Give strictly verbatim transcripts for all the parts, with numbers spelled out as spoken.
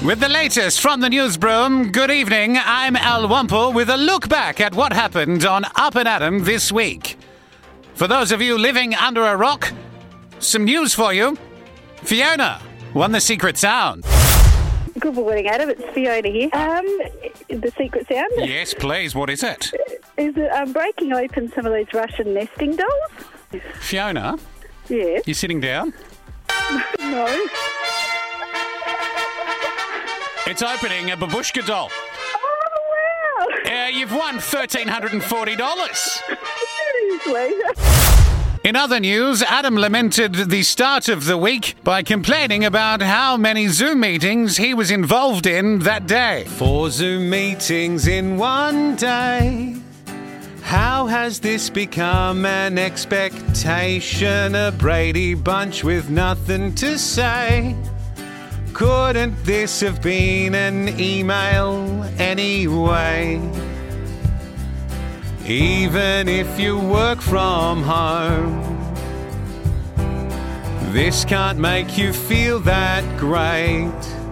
With the latest from the newsroom, good evening, I'm Al Wumple with a look back at what happened on Up and Adam this week. For those of you living under a rock, some news for you. Fiona won the secret sound. Good morning, Adam. It's Fiona here. Um, the secret sound? Yes, please. What is it? Is it um, breaking open some of those Russian nesting dolls? Fiona? Yes. You sitting down? No. It's opening a babushka doll. Oh, wow. Uh, you've won one thousand three hundred forty dollars. Seriously? In other news, Adam lamented the start of the week by complaining about how many Zoom meetings he was involved in that day. Four Zoom meetings in one day. How has this become an expectation? A Brady Bunch with nothing to say. Couldn't this have been an email anyway? Even if you work from home, this can't make you feel that great.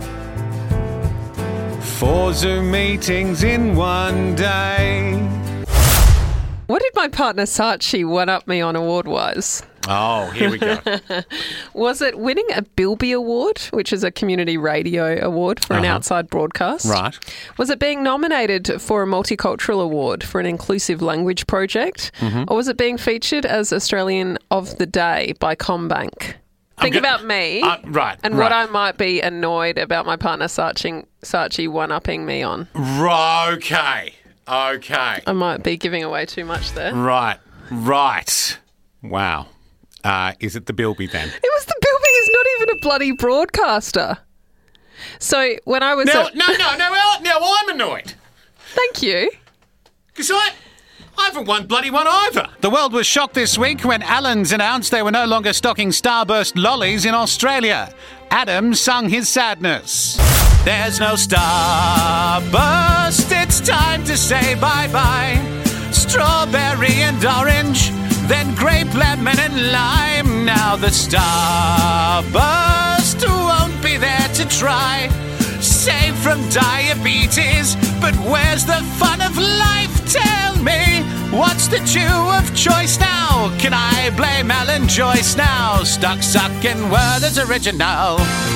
Four Zoom meetings in one day. What did my partner Saatchi one-up me on award-wise? Oh, here we go. Was it winning a Bilby Award, which is a community radio award for uh-huh. an outside broadcast? Right. Was it being nominated for a multicultural award for an inclusive language project? Mm-hmm. Or was it being featured as Australian of the Day by CommBank? Think go- about me uh, right, and right. what I might be annoyed about my partner Saatchi, Saatchi one-upping me on. Okay. Okay. I might be giving away too much there. Right. Right. Wow. Uh, is it the Bilby then? It was the Bilby. He's not even a bloody broadcaster. So when I was... Now, at- no, no, no, now I'm annoyed. Thank you. Because I... I haven't won bloody one either. The world was shocked this week when Allens announced they were no longer stocking Starburst lollies in Australia. Adam sung his sadness. There's no Starburst, it's time to say bye-bye. Strawberry and orange, then grape, lemon and lime. Now the Starburst won't be there to try. Saved from diabetes, but where's the fun of life? Tell me, what's the chew of choice now? Can I blame Alan Joyce now? Stuck sucking Werther's original.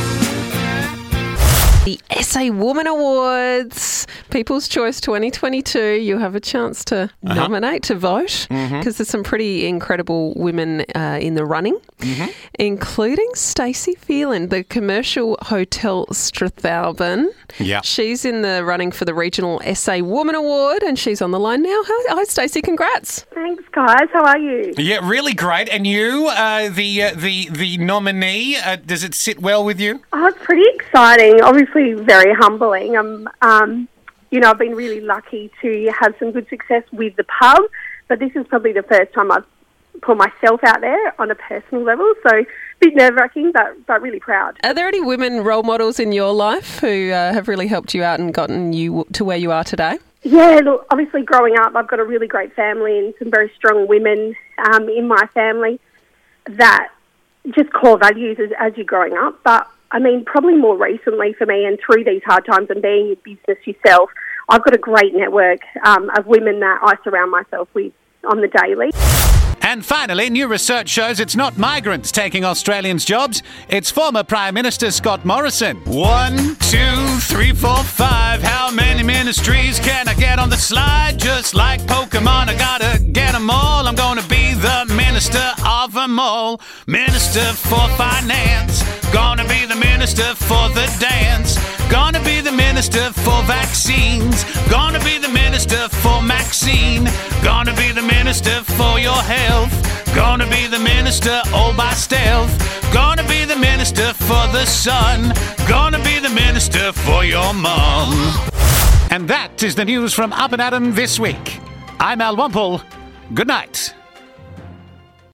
The S A Woman Awards, People's Choice twenty twenty-two. You have a chance to uh-huh. nominate, to vote, because mm-hmm. there's some pretty incredible women uh, in the running, mm-hmm. including Stacey Phelan, the commercial hotel Strathalbyn. Yeah. She's in the running for the Regional S A Woman Award, and she's on the line now. Hi, hi Stacey. Congrats. Thanks, guys. How are you? Yeah, really great. And you, uh, the uh, the the nominee, uh, does it sit well with you? Oh, it's pretty exciting. Obviously, very humbling. I'm, um, you know, I've been really lucky to have some good success with the pub, but this is probably the first time I've put myself out there on a personal level. So, a bit nerve-wracking, but but really proud. Are there any women role models in your life who uh, have really helped you out and gotten you to where you are today? Yeah, look, obviously growing up, I've got a really great family and some very strong women um, in my family that just core values as, as you're growing up. But, I mean, probably more recently for me and through these hard times and being in business yourself, I've got a great network um, of women that I surround myself with on the daily. And finally, new research shows it's not migrants taking Australians' jobs, it's former Prime Minister Scott Morrison. One, two, three, four, five. How many ministries can I get on the slide? Just like Pokemon, I gotta get them all. I'm gonna be the minister of them all. Minister for finance, gonna be the minister for the dance. Gonna be the minister for vaccines. Gonna be the minister for Maxine. Gonna be the minister for your health. Gonna be the minister all by stealth. Gonna be the minister for the sun. Gonna be the minister for your mum. And that is the news from Up and Adam this week. I'm Al Wumple. Good night.